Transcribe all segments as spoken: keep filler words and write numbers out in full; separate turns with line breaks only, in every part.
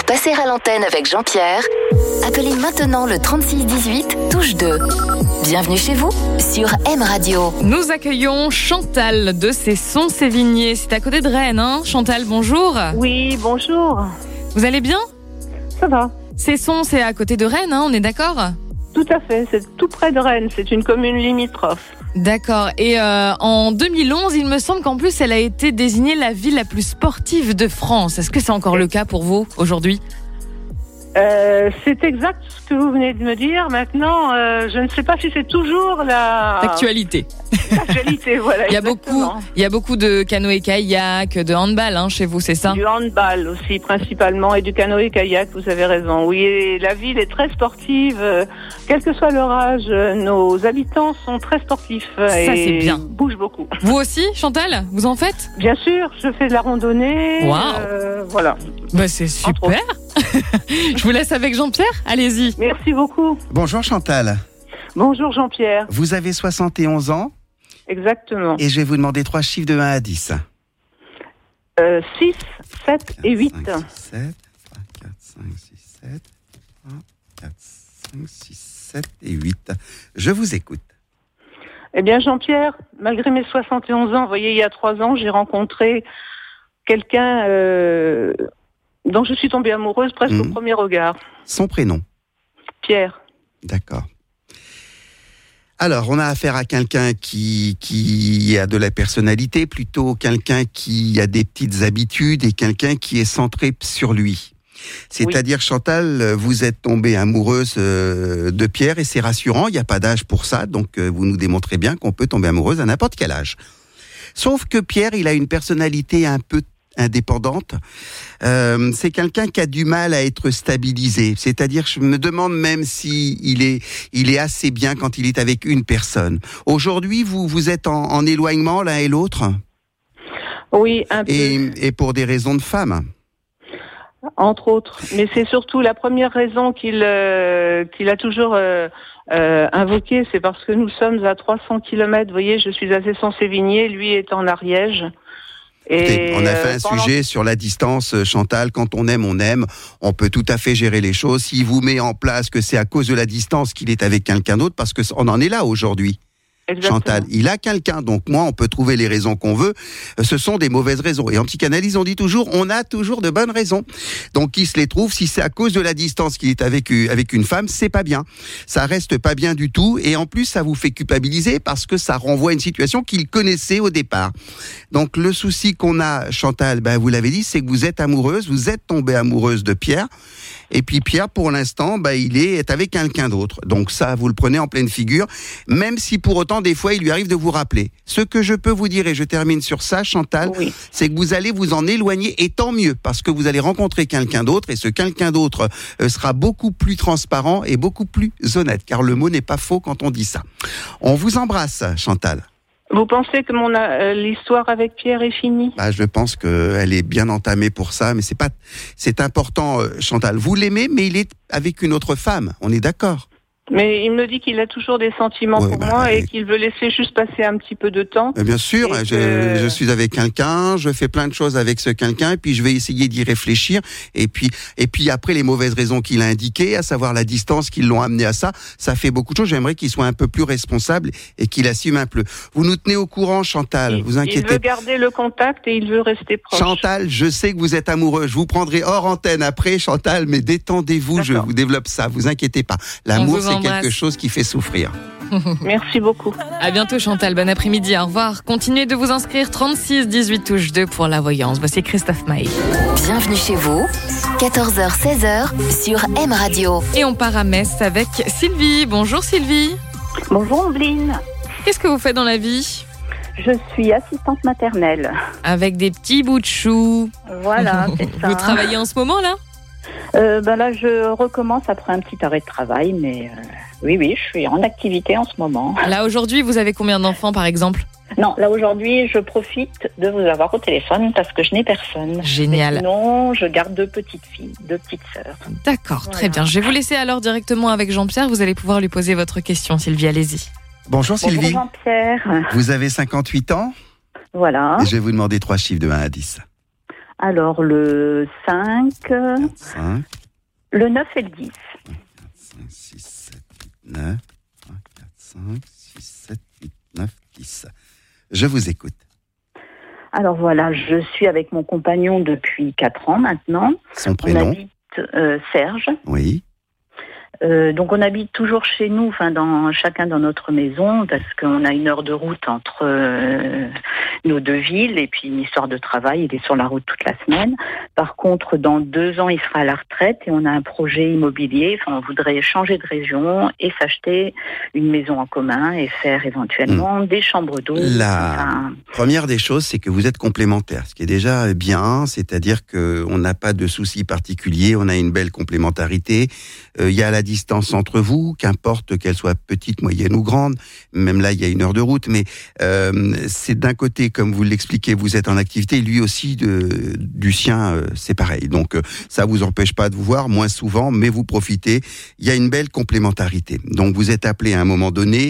Pour passer à l'antenne avec Jean-Pierre, appelez maintenant le trente-six dix-huit, touche deux. Bienvenue chez vous sur M Radio.
Nous accueillons Chantal de Cesson-Sévigné. C'est à côté de Rennes, hein Chantal, bonjour.
Oui, bonjour.
Vous allez bien?
Ça va.
Cesson, c'est à côté de Rennes, hein, on est d'accord?
Tout à fait, c'est tout près de Rennes, c'est une commune limitrophe.
D'accord, et euh, en deux mille onze, il me semble qu'en plus, elle a été désignée la ville la plus sportive de France. Est-ce que c'est encore le cas pour vous, aujourd'hui?
Euh, c'est exact ce que vous venez de me dire. Maintenant, euh, je ne sais pas si c'est toujours la...
L'actualité.
L'actualité, voilà.
Il y a beaucoup, il y a beaucoup de canoë-kayak, de handball hein, chez vous, c'est ça?
Du handball aussi, principalement, et du canoë-kayak, vous avez raison. Oui, et la ville est très sportive. Euh, quel que soit leur âge, euh, nos habitants sont très sportifs.
Ça,
et
c'est bien.
bougent beaucoup.
Vous aussi, Chantal? Vous en faites?
Bien sûr, je fais de la randonnée.
Wow.
Euh, voilà.
Bah, c'est super. Je vous laisse avec Jean-Pierre, allez-y.
Merci beaucoup.
Bonjour Chantal.
Bonjour Jean-Pierre.
Vous avez soixante et onze ans.
Exactement.
Et je vais vous demander trois chiffres de un à dix.
Euh, six, sept et huit.
cinq, six, sept. trois, quatre, cinq, six, sept. trois, quatre, cinq, six, sept et huit. Je vous écoute.
Eh bien Jean-Pierre, malgré mes soixante et onze ans, vous voyez, il y a trois ans, j'ai rencontré quelqu'un euh, dont je suis tombée amoureuse presque mmh. au premier regard.
Son prénom?
Pierre.
D'accord. Alors, on a affaire à quelqu'un qui, qui a de la personnalité, plutôt quelqu'un qui a des petites habitudes et quelqu'un qui est centré sur lui. C'est-à-dire, oui. Chantal, vous êtes tombée amoureuse de Pierre et c'est rassurant, il n'y a pas d'âge pour ça, donc vous nous démontrez bien qu'on peut tomber amoureuse à n'importe quel âge. Sauf que Pierre, il a une personnalité un peu indépendante. Euh, c'est quelqu'un qui a du mal à être stabilisé. C'est-à-dire, je me demande même si il est, il est assez bien quand il est avec une personne. Aujourd'hui, vous, vous êtes en, en éloignement l'un et l'autre?
Oui, un peu.
Et, et pour des raisons de femme?
Entre autres. Mais c'est surtout la première raison qu'il, euh, qu'il a toujours euh, euh, invoquée, c'est parce que nous sommes à trois cents kilomètres. Vous voyez, je suis à Cesson-Sévigné, lui est en Ariège.
Et on a fait un pendant... sujet sur la distance, Chantal. Quand on aime, on aime. On peut tout à fait gérer les choses. S'il vous met en place que c'est à cause de la distance qu'il est avec quelqu'un d'autre, parce qu'on en est là aujourd'hui. Exactement. Chantal, il a quelqu'un, donc moi on peut trouver les raisons qu'on veut, ce sont des mauvaises raisons. Et en psychanalyse on dit toujours, on a toujours de bonnes raisons. Donc il se les trouve, si c'est à cause de la distance qu'il est avec, avec une femme, c'est pas bien. Ça reste pas bien du tout, et en plus ça vous fait culpabiliser parce que ça renvoie à une situation qu'il connaissait au départ. Donc le souci qu'on a, Chantal, ben, vous l'avez dit, c'est que vous êtes amoureuse, vous êtes tombée amoureuse de Pierre, et puis Pierre pour l'instant, ben, il est avec quelqu'un d'autre. Donc ça, vous le prenez en pleine figure, même si pour autant des fois, il lui arrive de vous rappeler. Ce que je peux vous dire, et je termine sur ça, Chantal, oui. c'est que vous allez vous en éloigner, et tant mieux, parce que vous allez rencontrer quelqu'un d'autre, et ce quelqu'un d'autre euh, sera beaucoup plus transparent et beaucoup plus honnête, car le mot n'est pas faux quand on dit ça. On vous embrasse, Chantal.
Vous pensez que mon euh, l'histoire avec Pierre est finie?
Bah, je pense qu'elle est bien entamée pour ça, mais c'est pas, c'est important, euh, Chantal. Vous l'aimez, mais il est avec une autre femme, on est d'accord?
Mais il me dit qu'il a toujours des sentiments ouais, pour bah, moi et euh... qu'il veut laisser juste passer un petit peu de temps.
Bien sûr, je, que... je suis avec quelqu'un, je fais plein de choses avec ce quelqu'un et puis je vais essayer d'y réfléchir. Et puis, et puis après, les mauvaises raisons qu'il a indiquées, à savoir la distance qui l'ont amené à ça, ça fait beaucoup de choses. J'aimerais qu'il soit un peu plus responsable et qu'il assume un peu. Vous nous tenez au courant, Chantal,
il,
vous inquiétez pas.
Il veut garder le contact et il veut rester proche.
Chantal, je sais que vous êtes amoureux. Je vous prendrai hors antenne après, Chantal, mais détendez-vous, D'accord. Je vous développe ça. Vous inquiétez pas. L'amour, c'est quelque chose qui fait souffrir.
Merci beaucoup.
À bientôt Chantal, bon après-midi, au revoir. Continuez de vous inscrire trente-six dix-huit touche deux pour la voyance. Voici Christophe Maé.
Bienvenue chez vous, quatorze heures seize heures sur M Radio.
Et on part à Metz avec Sylvie. Bonjour Sylvie.
Bonjour Ambline.
Qu'est-ce que vous faites dans la vie?
Je suis assistante maternelle.
Avec des petits bouts de chou.
Voilà, c'est ça.
Vous travaillez en ce moment là?
Euh, ben là, je recommence après un petit arrêt de travail, mais euh, oui, oui, je suis en activité en ce moment.
Là, aujourd'hui, vous avez combien d'enfants, par exemple?
Non, là, aujourd'hui, je profite de vous avoir au téléphone parce que je n'ai personne.
Génial.
Mais sinon, je garde deux petites filles, deux petites sœurs.
D'accord, voilà. Très bien. Je vais vous laisser alors directement avec Jean-Pierre. Vous allez pouvoir lui poser votre question, Sylvie, allez-y.
Bonjour Sylvie.
Bonjour Jean-Pierre.
Vous avez cinquante-huit ans?
Voilà.
Et je vais vous demander trois chiffres de un à dix.
Alors, le cinq,
cinq,
le neuf et le dix.
cinq, six, sept, huit, neuf. un, quatre, cinq, six, sept, huit, neuf, dix. Je vous écoute.
Alors voilà, je suis avec mon compagnon depuis quatre ans maintenant.
Son prénom?
On habite euh, Serge.
Oui.
Euh, donc on habite toujours chez nous, enfin dans chacun dans notre maison, parce qu'on a une heure de route entre euh, nos deux villes, et puis une histoire de travail, il est sur la route toute la semaine. Par contre, dans deux ans, il sera à la retraite et on a un projet immobilier. Enfin, on voudrait changer de région et s'acheter une maison en commun et faire éventuellement mmh. des chambres d'eau.
La
enfin...
première des choses, c'est que vous êtes complémentaires, ce qui est déjà bien, c'est-à-dire qu'on n'a pas de soucis particuliers, on a une belle complémentarité. Il euh, y a la distance entre vous, qu'importe qu'elle soit petite, moyenne ou grande, même là il y a une heure de route, mais euh, c'est d'un côté, comme vous l'expliquez, vous êtes en activité, lui aussi de, du sien, euh, c'est pareil. Donc euh, ça vous empêche pas de vous voir, moins souvent, mais vous profitez. Il y a une belle complémentarité. Donc vous êtes appelé à un moment donné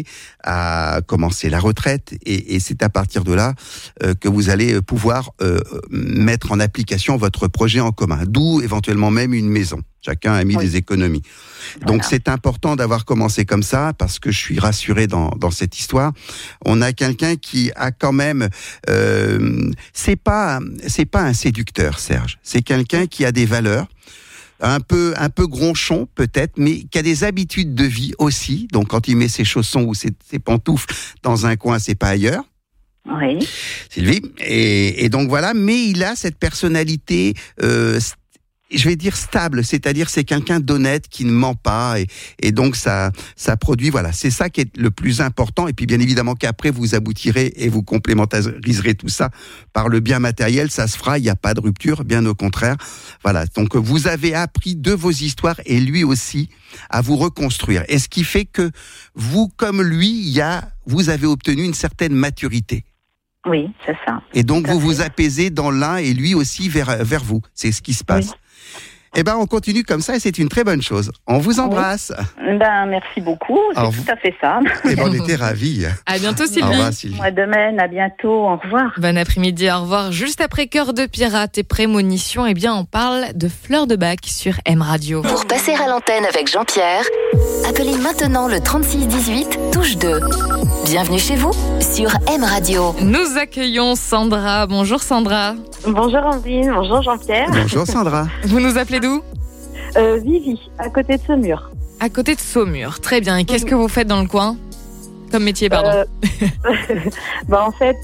à commencer la retraite, et, et c'est à partir de là euh, que vous allez pouvoir euh, mettre en application votre projet en commun, d'où éventuellement même une maison. Chacun a mis oui. des économies. Voilà. Donc c'est important d'avoir commencé comme ça, parce que je suis rassuré dans, dans cette histoire. On a quelqu'un qui a quand même, euh, c'est pas c'est pas un séducteur, Serge. C'est quelqu'un qui a des valeurs, un peu un peu gronchon peut-être, mais qui a des habitudes de vie aussi. Donc quand il met ses chaussons ou ses, ses pantoufles dans un coin, c'est pas ailleurs.
Oui.
Sylvie. Et, et donc voilà, mais il a cette personnalité. Euh, je vais dire stable, c'est-à-dire c'est quelqu'un d'honnête qui ne ment pas, et, et donc ça, ça produit, voilà, c'est ça qui est le plus important. Et puis bien évidemment qu'après vous aboutirez et vous complémentariserez tout ça par le bien matériel, ça se fera, il n'y a pas de rupture, bien au contraire. Voilà, donc vous avez appris de vos histoires et lui aussi à vous reconstruire. Et ce qui fait que vous, comme lui, il y a, vous avez obtenu une certaine maturité.
Oui, c'est ça.
Et donc vous vous apaisez dans l'un et lui aussi vers, vers vous. C'est ce qui se passe. Oui. Eh ben, on continue comme ça et c'est une très bonne chose. On vous embrasse.
Oui. Ben, merci beaucoup. C'est Alors, tout à fait ça.
Eh ben, on était ravis.
À bientôt, Sylvie.
Au revoir, Sylvie.
Moi, demain, à bientôt. Au revoir.
Bon après-midi, au revoir. Juste après Cœur de pirate et Prémonition, eh bien, on parle de Fleur de Bac sur M Radio.
Pour passer à l'antenne avec Jean-Pierre, appelez maintenant le trente-six dix-huit, touche deux. Bienvenue chez vous sur M Radio.
Nous accueillons Sandra. Bonjour Sandra.
Bonjour Andine, bonjour Jean-Pierre.
Bonjour Sandra.
Vous nous appelez d'où ?
euh, Vivi, à côté de Saumur.
À côté de Saumur, très bien. Et qu'est-ce que vous faites dans le coin ? Comme métier, pardon.
Euh, bah en fait,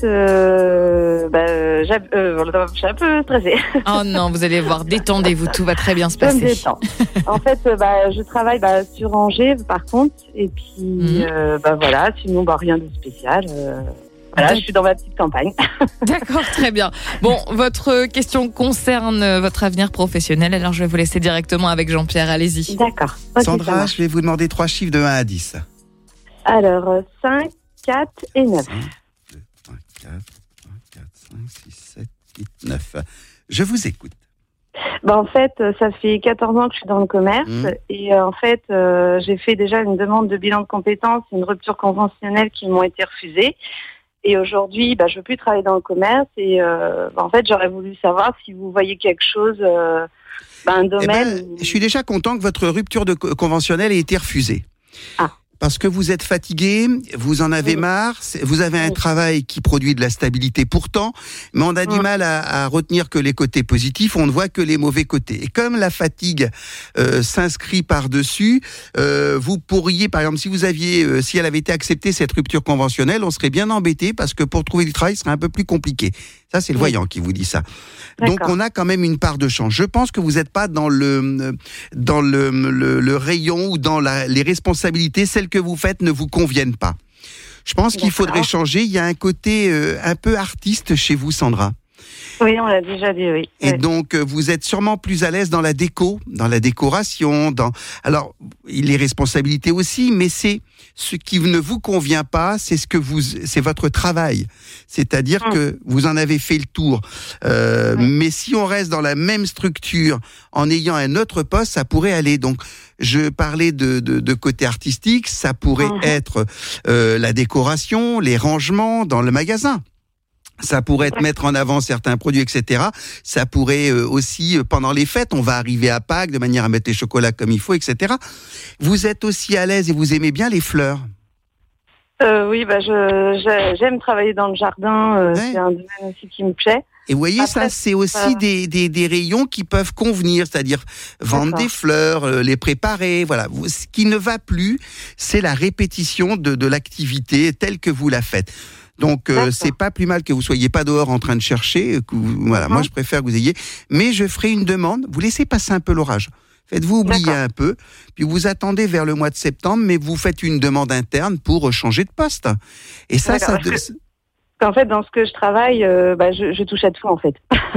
euh, bah, j'ai, euh, je suis un peu stressée.
Oh non, vous allez voir, détendez-vous, tout va très bien se passer.
Je me détends. En fait, bah, je travaille bah, sur Angers, par contre, et puis mmh. euh, bah voilà, sinon bah, rien de spécial. Euh, voilà, je suis dans ma petite campagne.
D'accord, très bien. Bon, votre question concerne votre avenir professionnel, alors je vais vous laisser directement avec Jean-Pierre, allez-y.
D'accord.
Okay, Sandra, je vais vous demander trois chiffres de un à dix.
Alors, cinq, quatre et neuf.
cinq, deux, trois, quatre, quatre, cinq, six, sept, huit, neuf. Je vous écoute.
Ben, en fait, ça fait quatorze ans que je suis dans le commerce mmh. et euh, en fait, euh, j'ai fait déjà une demande de bilan de compétences et une rupture conventionnelle qui m'ont été refusées. Et aujourd'hui, ben, je ne veux plus travailler dans le commerce et euh, ben, en fait, j'aurais voulu savoir si vous voyez quelque chose, euh, ben, un domaine...
Eh ben, je suis déjà content que votre rupture de conventionnelle ait été refusée.
Ah.
Parce que vous êtes fatigué, vous en avez oui. marre, vous avez un oui. travail qui produit de la stabilité pourtant, mais on a du oui. mal à, à retenir que les côtés positifs, on ne voit que les mauvais côtés. Et comme la fatigue euh, s'inscrit par-dessus, euh, vous pourriez, par exemple, si vous aviez, euh, si elle avait été acceptée, cette rupture conventionnelle, on serait bien embêté parce que pour trouver du travail, ce serait un peu plus compliqué. Ça, c'est le voyant qui vous dit ça. D'accord. Donc, on a quand même une part de chance. Je pense que vous n'êtes pas dans le dans le, le, le rayon ou dans la, les responsabilités, celles que vous faites ne vous conviennent pas. Je pense D'accord. qu'il faudrait changer. Il y a un côté euh, un peu artiste chez vous, Sandra.
Oui, on l'a déjà dit, oui.
Et
oui.
donc, vous êtes sûrement plus à l'aise dans la déco, dans la décoration, dans... Alors, les responsabilités aussi, mais c'est ce qui ne vous convient pas, c'est ce que vous, c'est votre travail. C'est-à-dire mmh. que vous en avez fait le tour. Euh, mmh. Mais si on reste dans la même structure, en ayant un autre poste, ça pourrait aller. Donc, je parlais de, de, de côté artistique, ça pourrait mmh. être euh, la décoration, les rangements dans le magasin. Ça pourrait être mettre en avant certains produits, et cetera. Ça pourrait euh, aussi, euh, pendant les fêtes, on va arriver à Pâques de manière à mettre les chocolats comme il faut, et cetera. Vous êtes aussi à l'aise et vous aimez bien les fleurs?
Euh, oui, bah je, je- j'aime travailler dans le jardin. euh,
Ouais.
C'est un domaine aussi qui me plaît.
Et vous voyez,
Après,
ça, c'est aussi
voilà.
des, des, des rayons qui peuvent convenir, c'est-à-dire vendre
D'accord.
des fleurs, euh, les préparer, voilà. Vous- Ce qui ne va plus, c'est la répétition de, de l'activité telle que vous la faites. Donc, euh,
D'accord.
c'est pas plus mal que vous soyez pas dehors en train de chercher. euh, Que vous- voilà,
Mhm.
moi, je préfère que vous ayez. Mais je ferai une demande. Vous laissez passer un peu l'orage. Faites-vous oublier
D'accord.
un peu, puis vous attendez vers le mois de septembre, mais vous faites une demande interne pour changer de poste. Et ça,
D'accord,
ça,
parce que- En fait, dans ce que je travaille, euh, bah, je, je touche à tout, en fait.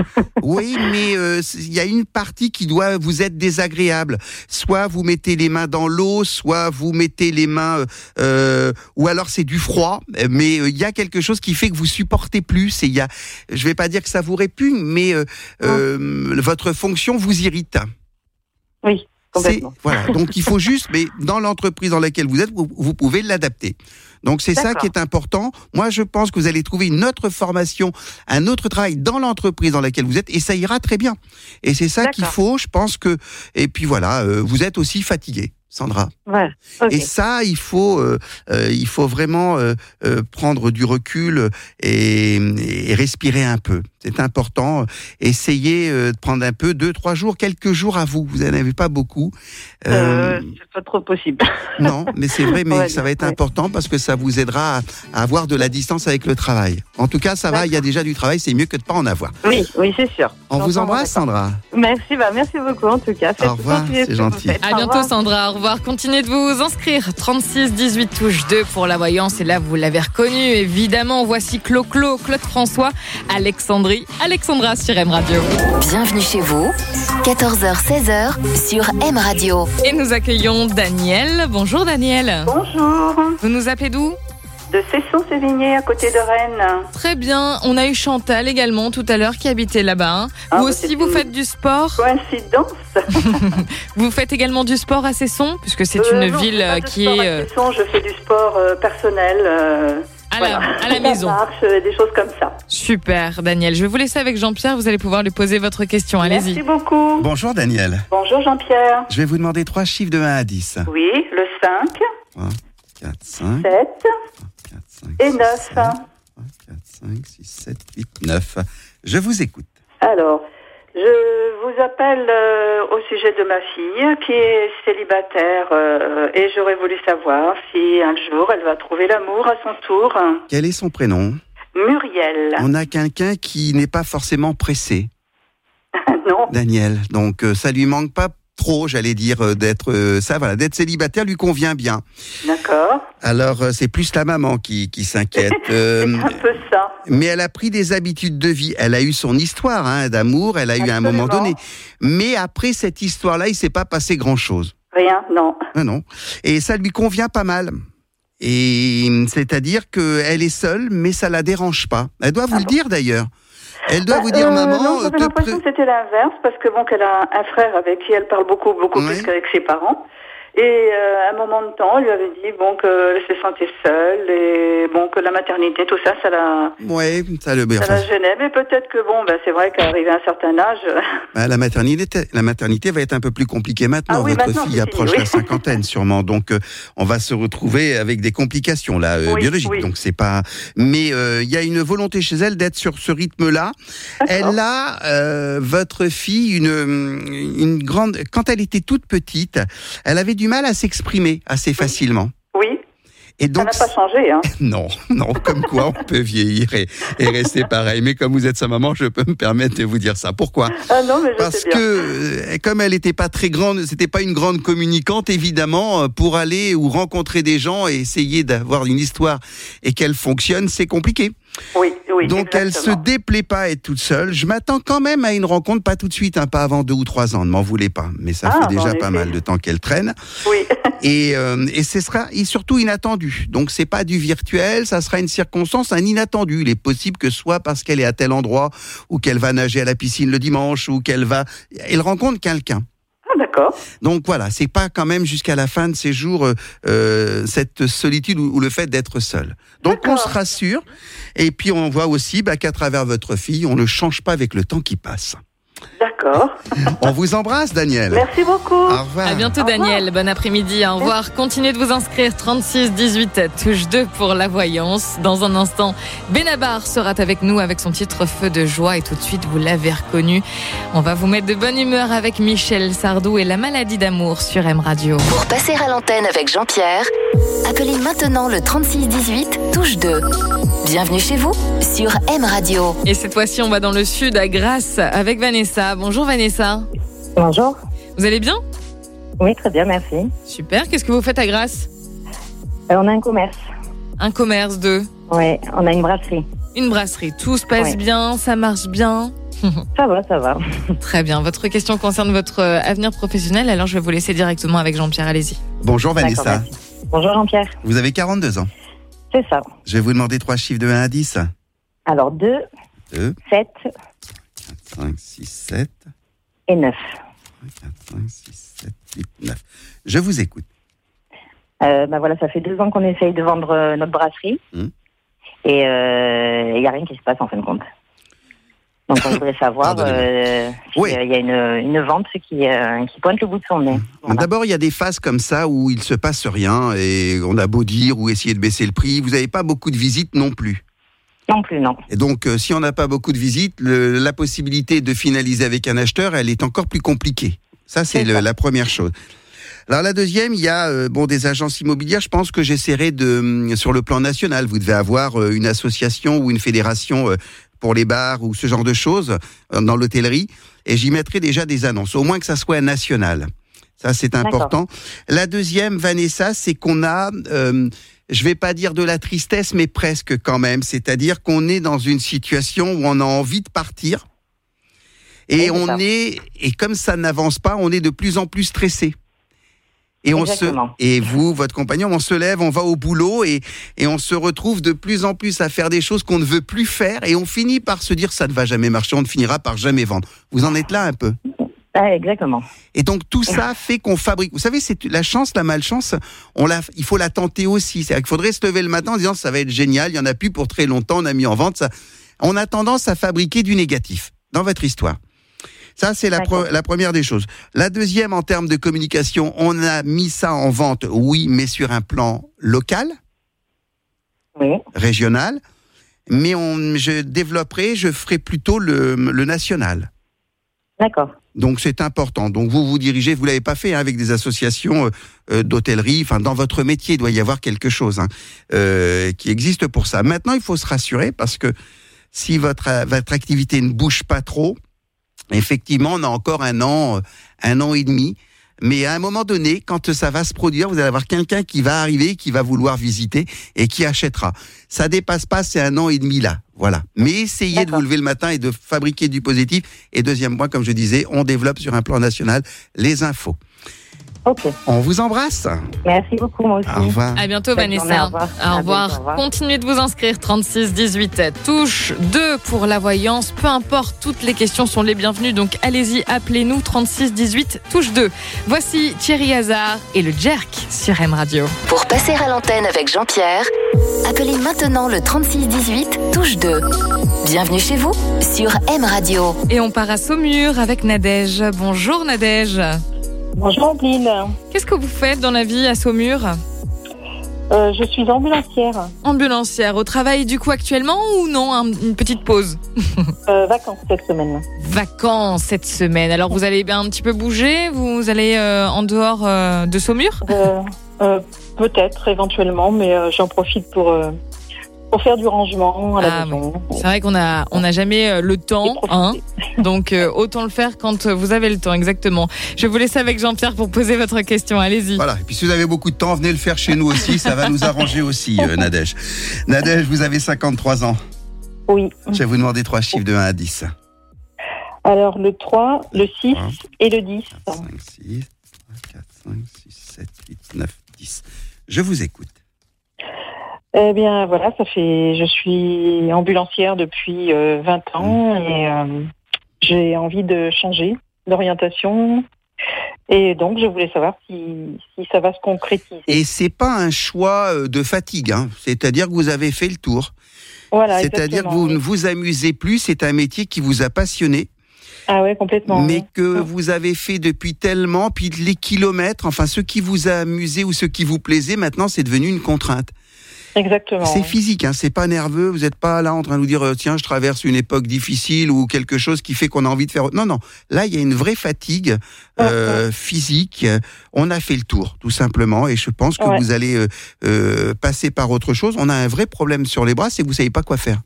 oui, mais euh, il y a une partie qui doit vous être désagréable. Soit vous mettez les mains dans l'eau, soit vous mettez les mains, euh, euh, ou alors c'est du froid. Mais il euh, y a quelque chose qui fait que vous supportez plus. Et il y a, je vais pas dire que ça vous répugne, mais euh, euh, votre fonction vous irrite.
Oui,
C'est,
complètement.
voilà. Donc il faut juste, mais dans l'entreprise dans laquelle vous êtes, vous, vous pouvez l'adapter. Donc c'est ça
D'accord.
qui est important. Moi, je pense que vous allez trouver une autre formation, un autre travail dans l'entreprise dans laquelle vous êtes, et ça ira très bien. Et c'est ça qu'il
D'accord.
faut. Je pense que. Et puis voilà, euh, vous êtes aussi fatigué, Sandra.
Voilà. Ok.
Et ça, il faut, euh, euh, il faut vraiment euh, euh, prendre du recul et, et respirer un peu. C'est important. Essayez euh, de prendre un peu, deux, trois jours, quelques jours à vous. Vous n'en avez pas beaucoup.
Euh, c'est pas trop possible.
Non, mais c'est vrai, mais
Ouais,
ça va être
ouais.
important parce que ça vous aidera à, à avoir de la distance avec le travail. En tout cas, ça va, il y a déjà du travail, c'est mieux que de pas en avoir.
Oui, oui, c'est sûr.
On vous
J'entends,
embrasse,
d'accord.
Sandra.
Merci, bah, merci beaucoup en tout cas. Faites-
Au revoir,
continuez
c'est
ce que vous
gentil.
faites.
À
Au
bientôt
revoir.
Sandra, au revoir. Continuez de vous inscrire. trente-six dix-huit touche deux pour la voyance. Et là, vous l'avez reconnu, évidemment. Voici Clo-Clo, Claude François, Alexandrie, Alexandra sur M Radio.
Bienvenue chez vous, quatorze heures seize heures sur M Radio.
Et nous accueillons Daniel. Bonjour Daniel.
Bonjour,
Vous nous appelez d'où?
de Cesson-Sévigné à côté de Rennes.
Très bien. On a eu Chantal également tout à l'heure qui habitait là-bas. hein.
Ah,
vous
bah,
aussi,
c'est
vous
une
faites du sport.
Coïncidence.
Vous faites également du sport à Cesson, puisque c'est
Euh,
une
non,
ville
je fais pas
euh,
de
qui
sport
est
à
euh,
Cesson, je fais du sport euh, personnel. euh,
à, la,
voilà.
à la maison.
marche, euh, des choses comme ça.
Super, Daniel. Je vais vous laisser avec Jean-Pierre. Vous allez pouvoir lui poser votre question. Allez-y.
Merci beaucoup.
Bonjour, Daniel.
Bonjour Jean-Pierre.
Je vais vous demander trois chiffres de un à dix.
Oui, le cinq,
quatre, cinq,
sept
quatre, cinq,
et
six,
neuf.
sept, quatre, cinq, six, sept, huit, neuf. Je vous écoute.
Alors, je vous appelle euh, au sujet de ma fille qui est célibataire euh, et j'aurais voulu savoir si un jour elle va trouver l'amour à son tour.
Quel est son prénom?
Muriel.
On a quelqu'un qui n'est pas forcément pressé,
Non.
Daniel. Donc euh, ça lui manque pas trop, j'allais dire, euh, d'être euh, ça, voilà, d'être célibataire lui convient bien.
D'accord.
Alors euh, c'est plus la maman qui, qui s'inquiète. Euh,
C'est un peu ça.
mais elle a pris des habitudes de vie. Elle a eu son histoire hein, d'amour. Elle a eu à un moment
Absolument.
donné. Mais après cette histoire-là, il s'est pas passé grand-chose.
Rien, non.
Ah non. Et ça lui convient pas mal. Et c'est-à-dire qu'elle est seule, mais ça la dérange pas. Elle doit vous
Ah
le
bon
dire d'ailleurs. Elle doit
Bah,
vous dire,
euh,
maman,
non,
euh,
j'avais
te
l'impression
pré-
que c'était l'inverse parce que bon, qu'elle a un frère avec qui elle parle beaucoup, beaucoup
Ouais.
plus qu'avec ses parents. Et euh, à un moment de temps, elle lui avait dit bon qu'elle se sentait seule et bon que la maternité, tout ça, ça la,
Ouais, ça le.
ça
enfin,
la gênait. Mais peut-être que bon, ben c'est vrai qu'arrivé à un certain âge,
bah, la maternité, la maternité va être un peu plus compliquée maintenant.
Ah oui,
Votre
maintenant,
fille
c'est
approche
fini,
la
oui.
cinquantaine sûrement, donc euh, on va se retrouver avec des complications là euh,
Oui,
biologiques.
oui.
Donc c'est pas. Mais euh, il y a une volonté chez elle d'être sur ce rythme-là. Elle a euh, votre fille une une grande. Quand elle était toute petite, elle avait du mal à s'exprimer assez facilement.
oui,
Et
ça
donc
n'a pas changé. Hein.
non, non, comme quoi on peut vieillir et, et rester pareil. Mais comme vous êtes sa maman, je peux me permettre de vous dire ça. Pourquoi?
Ah non, mais je
Parce
sais bien.
que euh, comme elle n'était pas très grande, c'était pas une grande communicante, évidemment, euh, pour aller ou rencontrer des gens et essayer d'avoir une histoire et qu'elle fonctionne, c'est compliqué.
Oui, oui.
Donc elle se
exactement.
déplaît pas à être toute seule. Je m'attends quand même à une rencontre, pas tout de suite, hein, pas avant deux ou trois ans. Ne m'en voulez pas, mais ça
Ah,
fait déjà
en
pas
effet.
mal de temps qu'elle traîne.
Oui.
Et, euh, et ce sera et surtout inattendu. Donc c'est pas du virtuel, ça sera une circonstance, un inattendu. Il est possible que soit parce qu'elle est à tel endroit ou qu'elle va nager à la piscine le dimanche ou qu'elle va, elle rencontre quelqu'un.
D'accord.
Donc voilà, c'est pas quand même jusqu'à la fin de ces jours euh, cette solitude ou, ou le fait d'être seul. Donc
D'accord.
on se rassure et puis on voit aussi bah, qu'à travers votre fille, on ne change pas avec le temps qui passe.
D'accord.
On vous embrasse, Daniel.
Merci beaucoup.
Au revoir.
À bientôt, Daniel. Bon après-midi. Au revoir. Continuez de vous inscrire. trente-six dix-huit, touche deux pour la voyance. Dans un instant, Benabar sera avec nous avec son titre Feu de joie. Et tout de suite, vous l'avez reconnu. On va vous mettre de bonne humeur avec Michel Sardou et La maladie d'amour sur M Radio.
Pour passer à l'antenne avec Jean-Pierre, appelez maintenant le trente-six dix-huit, touche deux. Bienvenue chez vous sur M Radio.
Et cette fois-ci, on va dans le sud à Grasse avec Vanessa. Bonjour Vanessa.
Bonjour.
Vous allez bien ?
Oui, très bien, merci.
Super. Qu'est-ce que vous faites à Grasse ?
Euh, on a un commerce.
Un commerce de ?
Oui, on a une brasserie.
Une brasserie. Tout se passe
Oui.
bien, ça marche bien.
Ça va, ça va.
Très bien. Votre question concerne votre euh, avenir professionnel. Alors, je vais vous laisser directement avec Jean-Pierre. Allez-y.
Bonjour
D'accord,
Vanessa.
merci. Bonjour Jean-Pierre.
Vous avez quarante-deux ans.
C'est ça.
Je vais vous demander trois chiffres de un à dix.
Alors deux,
deux,
sept
cinq, six, sept.
et neuf.
quatre, cinq, six, sept, huit, neuf. Je vous écoute.
Euh, bah voilà, ça fait deux ans qu'on essaye de vendre euh, notre brasserie.
Hum.
Et il euh, n'y a rien qui se passe en fin de compte. Donc on voudrait savoir euh, s'il
Oui.
y a une, une vente qui, euh, qui pointe le bout de son nez. Voilà.
D'abord, il y a des phases comme ça où il se passe rien et on a beau dire ou essayer de baisser le prix, vous n'avez pas beaucoup de visites non plus.
Non plus, non.
Et donc, euh, si on n'a pas beaucoup de visites, le- la possibilité de finaliser avec un acheteur, elle est encore plus compliquée. Ça, c'est
C'est
le-
ça.
la première chose. Alors la deuxième, il y a euh, bon des agences immobilières. Je pense que j'essaierai de hum, sur le plan national. Vous devez avoir euh, une association ou une fédération euh, pour les bars ou ce genre de choses euh, dans l'hôtellerie, et j'y mettrai déjà des annonces. Au moins que ça soit national. Ça, c'est important. La deuxième, Vanessa, c'est qu'on a, euh, je vais pas dire de la tristesse, mais presque quand même. C'est-à-dire qu'on est dans une situation où on a envie de partir, et
Oui, c'est
on
ça.
est, et comme ça n'avance pas, on est de plus en plus stressé. Et on se,
Exactement.
et vous, votre compagnon, on se lève, on va au boulot et, et on se retrouve de plus en plus à faire des choses qu'on ne veut plus faire et on finit par se dire ça ne va jamais marcher, on ne finira par jamais vendre. Vous en êtes là un peu.
Ah, exactement.
Et donc tout ça fait qu'on fabrique. Vous savez, c'est la chance, la malchance. On la, il faut la tenter aussi. C'est-à-dire qu'il faudrait se lever le matin en disant ça va être génial. Il y en a plus pour très longtemps. On a mis en vente ça. On a tendance à fabriquer du négatif dans votre histoire. Ça, c'est la, pre- la première des choses. La deuxième, en termes de communication, on a mis ça en vente, oui, mais sur un plan local,
Oui.
régional. Mais on, je développerai, je ferai plutôt le, le national.
D'accord.
Donc c'est important. Donc vous vous dirigez, vous l'avez pas fait hein, avec des associations euh, d'hôtellerie. Enfin, dans votre métier, il doit y avoir quelque chose hein, euh, qui existe pour ça. Maintenant, il faut se rassurer parce que si votre votre activité ne bouge pas trop, effectivement, on a encore un an, un an et demi. Mais à un moment donné, quand ça va se produire, vous allez avoir quelqu'un qui va arriver, qui va vouloir visiter et qui achètera. Ça dépasse pas ces un an et demi là. Voilà. Mais essayez
D'accord.
de vous lever le matin et de fabriquer du positif. Et deuxième point, comme je disais, on développe sur un plan national les infos.
Ok.
On vous embrasse.
Merci beaucoup, moi aussi.
Au revoir.
À bientôt,
Bonne
Vanessa.
journée, au revoir.
Au
À
revoir.
bientôt, au revoir.
Continuez de vous inscrire. trente-six dix-huit, touche deux pour la voyance. Peu importe, toutes les questions sont les bienvenues. Donc allez-y, appelez-nous. trente-six dix-huit, touche deux. Voici Thierry Hazard et le Jerk sur M Radio.
Pour passer à l'antenne avec Jean-Pierre, appelez maintenant le trente-six dix-huit, touche deux. Bienvenue chez vous sur M Radio.
Et on part à Saumur avec Nadège. Bonjour Nadège.
Bonjour Ambline,
Qu'est-ce que vous faites dans la vie à Saumur ?
euh, je suis ambulancière,
Ambulancière. Au travail du coup actuellement ou non ? Un- Une petite pause.
euh, vacances cette semaine.
Vacances cette semaine. Alors vous allez bien un petit peu bouger ? Vous allez euh, en dehors euh, de Saumur ?
Euh, euh, peut-être, éventuellement, mais euh, j'en profite pour, euh, pour faire du rangement à la
Ah,
maison.
C'est vrai qu'on a on n'a jamais euh, le temps,
Et
hein.
profiter.
Donc euh, autant le faire quand euh, vous avez le temps, exactement. Je vais vous laisser avec Jean-Pierre pour poser votre question. Allez-y.
Voilà. Et puis si vous avez beaucoup de temps, venez le faire chez nous aussi. Ça va nous arranger aussi, euh, Nadège. Nadège, vous avez cinquante-trois ans.
Oui.
Je vais vous demander trois chiffres de un à dix.
Alors le trois, le six
Trois.
et le dix.
cinq, six, quatre, cinq, six, sept, huit, neuf, dix. Je vous écoute.
Eh bien voilà, ça fait. Je suis ambulancière depuis euh, vingt ans et euh, j'ai envie de changer d'orientation, Et donc, je voulais savoir si, si ça va se concrétiser.
Et c'est pas un choix de fatigue, hein. C'est-à-dire que vous avez fait le tour.
Voilà,
c'est-à-dire que vous ne vous amusez plus, c'est un métier qui vous a passionné.
Ah ouais, complètement.
Mais
oui.
que vous avez fait depuis tellement, puis les kilomètres, enfin ce qui vous a amusé ou ce qui vous plaisait, maintenant c'est devenu une contrainte.
Exactement.
C'est physique, hein, c'est pas nerveux, vous n'êtes pas là en train de nous dire tiens je traverse une époque difficile ou quelque chose qui fait qu'on a envie de faire... Non, non, là il y a une vraie fatigue euh, ouais. physique, on a fait le tour tout simplement et je pense que ouais. vous allez euh, euh, passer par autre chose. On a un vrai problème sur les bras, c'est que vous savez pas quoi faire.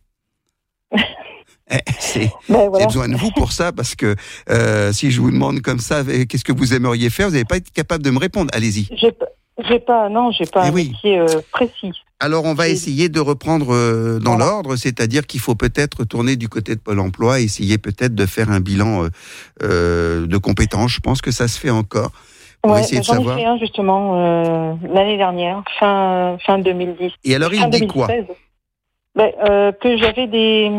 C'est, ben voilà. J'ai besoin de vous pour ça parce que euh, si je vous demande comme ça qu'est-ce que vous aimeriez faire, vous n'allez pas être capable de me répondre. Allez-y.
J'ai pas, j'ai pas non, j'ai pas eh un oui. métier euh, précis.
Alors on va essayer de reprendre euh, dans voilà. l'ordre, c'est-à-dire qu'il faut peut-être tourner du côté de Pôle Emploi, et essayer peut-être de faire un bilan euh, euh, de compétences. Je pense que ça se fait encore.
On ouais, va essayer de j'en savoir. ai fait un justement euh, l'année dernière, fin fin deux mille dix.
Et alors il dit quoi?
ben, euh, Que j'avais des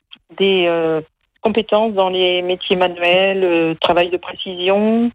des euh, compétences dans les métiers manuels, euh, travail de précision,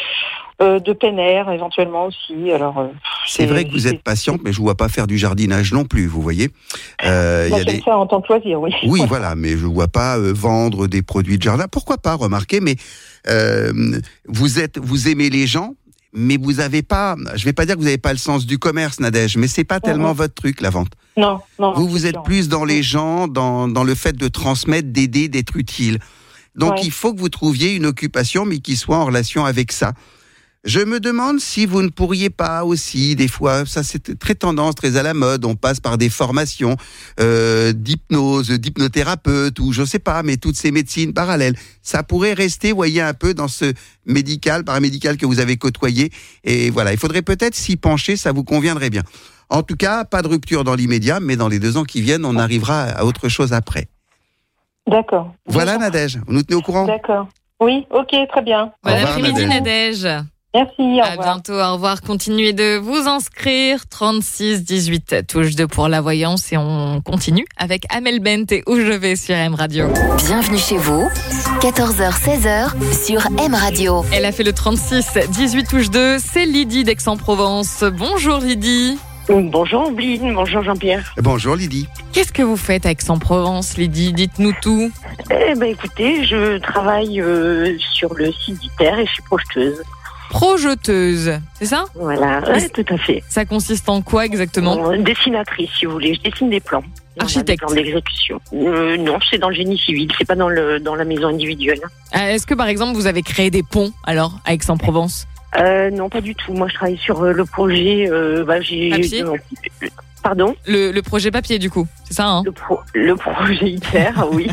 euh, de plein air éventuellement aussi. Alors, euh,
c'est, c'est vrai que vous êtes patiente, mais je ne vois pas faire du jardinage non plus, vous voyez. Euh,
Moi,
y a
j'aime
des...
ça en tant que loisir, oui.
Oui, voilà, voilà mais je ne vois pas euh, vendre des produits de jardin. Pourquoi pas, remarquez, mais euh, vous êtes, vous aimez les gens, mais vous n'avez pas, je ne vais pas dire que vous n'avez pas le sens du commerce, Nadège, mais c'est pas tellement mmh. votre truc, la vente.
Non, non.
Vous, vous êtes sûr. plus dans les gens, dans, dans le fait de transmettre, d'aider, d'être utile. Donc, ouais. il faut que vous trouviez une occupation, mais qui soit en relation avec ça. Je me demande si vous ne pourriez pas aussi, des fois, ça c'est très tendance, très à la mode, on passe par des formations euh, d'hypnose, d'hypnothérapeute, ou je sais pas, mais toutes ces médecines parallèles. Ça pourrait rester, vous voyez, un peu dans ce médical, paramédical que vous avez côtoyé. Et voilà, il faudrait peut-être s'y pencher, ça vous conviendrait bien. En tout cas, pas de rupture dans l'immédiat, mais dans les deux ans qui viennent, on arrivera à autre chose après.
D'accord.
Voilà, Nadège, vous nous tenez au courant ?
D'accord. Oui, ok, très bien.
Bon après-midi, Nadège.
Merci, au
à
revoir.
bientôt, au revoir. Continuez de vous inscrire. trente-six dix-huit, touche deux pour la voyance. Et on continue avec Amel Bent et Où je vais sur M Radio.
Bienvenue chez vous, quatorze heures seize heures sur M Radio.
Elle a fait le trente-six dix-huit, touche deux. C'est Lydie d'Aix-en-Provence. Bonjour Lydie.
Bonjour Bline, bonjour Jean-Pierre.
Bonjour Lydie.
Qu'est-ce que vous faites à Aix-en-Provence, Lydie? Dites-nous tout.
Eh ben écoutez, je travaille euh, sur le site d'ITER et je suis projeteuse.
Projeteuse, c'est ça?
Voilà, ouais, tout à fait.
Ça consiste en quoi exactement?
euh, Dessinatrice, si vous voulez. Je dessine des plans.
Architecte.
Des plans d'exécution. Euh, non, c'est dans le génie civil. C'est pas dans le dans la maison individuelle.
Euh, est-ce que par exemple vous avez créé des ponts alors à Aix-en-Provence?
euh, Non, pas du tout. Moi, je travaille sur euh, le projet. Euh, bah, j'ai.
Papier
euh, Pardon
le, le projet papier, du coup, c'est ça, hein?
Le, pro, le projet ITER, oui.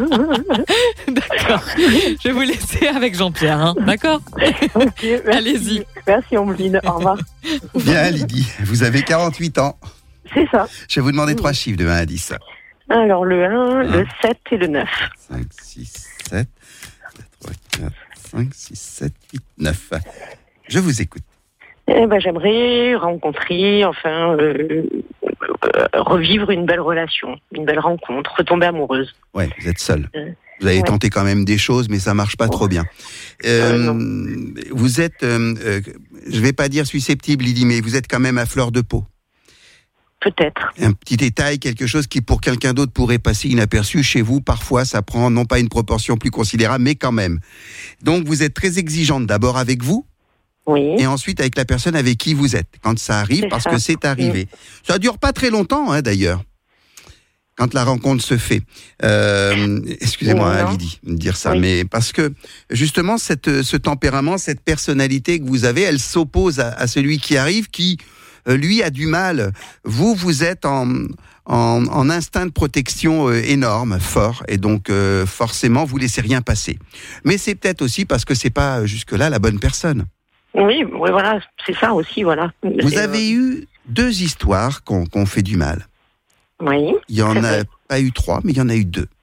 D'accord. Je vais vous laisser avec Jean-Pierre, hein. D'accord?
Ok, merci.
Allez-y.
Merci, Ombline. Au revoir.
Bien, Lydie, vous avez quarante-huit ans.
C'est ça.
Je vais vous demander trois chiffres de un à dix.
Alors, le un, un. le sept et le neuf.
cinq, six, sept, trois, quatre, cinq, six, sept, huit, neuf. Je vous écoute.
Eh ben, j'aimerais rencontrer, enfin, euh, euh, revivre une belle relation, une belle rencontre, retomber amoureuse.
Ouais, vous êtes seule.
Euh,
vous avez
ouais.
tenté quand même des choses, mais ça marche pas trop bien. Euh, euh, vous êtes, euh, euh, je vais pas dire susceptible, Lydie, mais vous êtes quand même à fleur de peau.
Peut-être.
Un petit détail, quelque chose qui pour quelqu'un d'autre pourrait passer inaperçu, chez vous, parfois, ça prend non pas une proportion plus considérable, mais quand même. Donc, vous êtes très exigeante d'abord avec vous.
Oui.
Et ensuite avec la personne avec qui vous êtes, quand ça arrive, c'est parce ça. que c'est arrivé. Oui. Ça dure pas très longtemps, hein, d'ailleurs, quand la rencontre se fait. Euh, excusez-moi, hein, Lydie, de dire ça, oui. mais parce que justement, cette, ce tempérament, cette personnalité que vous avez, elle s'oppose à, à celui qui arrive, qui, euh, lui, a du mal. Vous, vous êtes en, en, en instinct de protection euh, énorme, fort, et donc euh, forcément, vous laissez rien passer. Mais c'est peut-être aussi parce que c'est pas jusque-là la bonne personne.
Oui, oui, voilà, c'est ça aussi, voilà.
Vous
c'est,
avez euh... eu deux histoires qu'on, qu'on fait du mal.
Oui.
Il y en a pas eu trois, mais il y en a eu deux.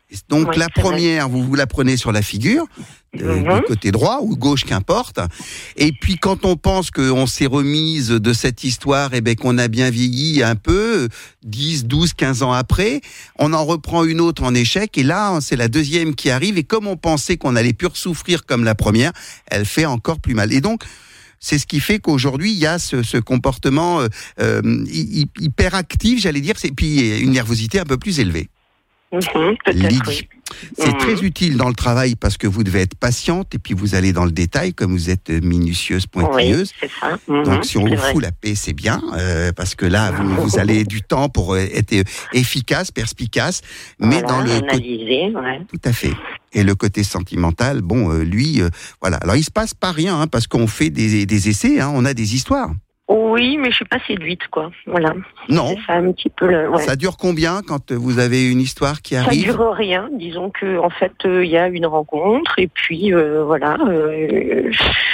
Donc
Oui,
la
c'est
première, vrai. vous vous la prenez sur la figure, euh, mm-hmm. du côté droit ou gauche, qu'importe. Et puis quand on pense qu'on s'est remise de cette histoire, et ben qu'on a bien vieilli un peu, dix, douze, quinze ans après, on en reprend une autre en échec. Et là, c'est la deuxième qui arrive. Et comme on pensait qu'on allait plus souffrir comme la première, elle fait encore plus mal. Et donc, c'est ce qui fait qu'aujourd'hui, il y a ce, ce comportement euh, hyperactif, j'allais dire, et puis une nervosité un peu plus élevée.
Mmh,
Lydie,
oui.
c'est
mmh.
très utile dans le travail parce que vous devez être patiente et puis vous allez dans le détail comme vous êtes minutieuse, pointilleuse.
Oui, c'est ça. Mmh,
Donc si on vous
vrai.
fout la paix, c'est bien euh, parce que là, vous, vous allez du temps pour être efficace, perspicace, mais
voilà,
dans le
analyser, ouais.
Tout à fait. Et le côté sentimental, bon, euh, lui, euh, voilà. Alors il se passe pas rien hein, parce qu'on fait des, des essais, hein, on a des histoires.
Oui, mais je suis pas séduite, quoi. Voilà.
Non.
C'est ça un petit peu le. Ouais.
Ça dure combien quand vous avez une histoire qui
Ça
arrive ?
dure rien. Disons que en fait, il euh, y a une rencontre et puis euh, voilà. Euh,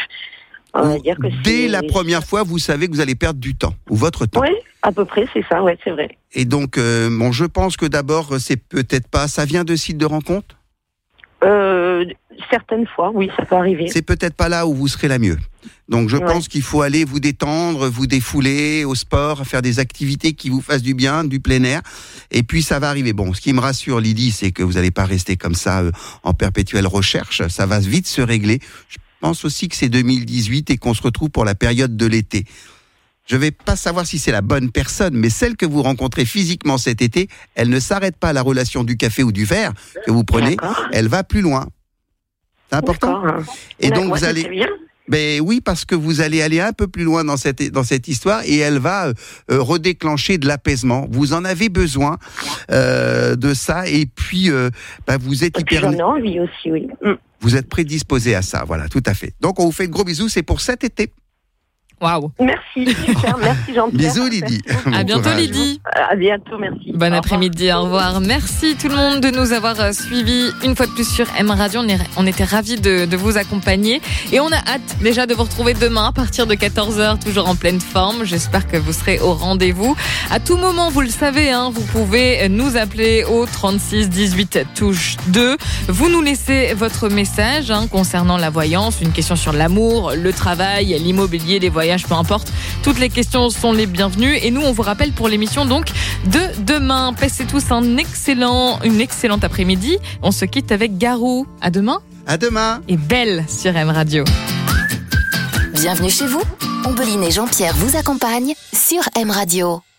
on va dire que
dès
c'est...
la première fois, vous savez que vous allez perdre du temps ou votre temps.
Oui, à peu près, c'est ça. Ouais, c'est vrai.
Et donc, euh, bon, je pense que d'abord, c'est peut-être pas. Ça vient de sites de rencontres ?
Euh, certaines fois, oui, ça peut arriver.
C'est peut-être pas là où vous serez la mieux. Donc je ouais. pense qu'il faut aller vous détendre, vous défouler au sport, faire des activités qui vous fassent du bien, du plein air. Et puis ça va arriver. Bon, ce qui me rassure, Lydie, c'est que vous n'allez pas rester comme ça euh, en perpétuelle recherche. Ça va vite se régler. Je pense aussi que c'est deux mille dix-huit et qu'on se retrouve pour la période de l'été. Je vais pas savoir si c'est la bonne personne, mais celle que vous rencontrez physiquement cet été, elle ne s'arrête pas à la relation du café ou du verre que vous prenez. D'accord. Elle va plus loin. C'est important.
D'accord.
Et donc
ouais,
vous allez. Ben oui, parce que vous allez aller un peu plus loin dans cette dans cette histoire et elle va euh, redéclencher de l'apaisement. Vous en avez besoin euh, de ça et puis euh, ben vous êtes hyper.
J'en ai envie aussi, oui. Mm.
Vous êtes prédisposé à ça, voilà, tout à fait. Donc on vous fait de gros bisous, c'est pour cet été.
Waouh.
Merci, super, merci Jean-Pierre.
Bisous Lydie.
À bientôt courage. Lydie.
À bientôt, merci.
Bon au après-midi, au revoir. Merci tout le monde de nous avoir suivis une fois de plus sur M Radio. On, est, on était ravis de, de vous accompagner et on a hâte déjà de vous retrouver demain à partir de quatorze heures, toujours en pleine forme. J'espère que vous serez au rendez-vous. À tout moment, vous le savez, hein, vous pouvez nous appeler au trente-six dix-huit touche deux. Vous nous laissez votre message hein, concernant la voyance, une question sur l'amour, le travail, l'immobilier, les voyages, peu importe. Toutes les questions sont les bienvenues. Et nous, on vous rappelle pour l'émission donc de demain. Passez tous un excellent, une excellente après-midi. On se quitte avec Garou. À demain.
À demain.
Et Belle sur M Radio.
Bienvenue chez vous. Ombeline et Jean-Pierre vous accompagnent sur M Radio.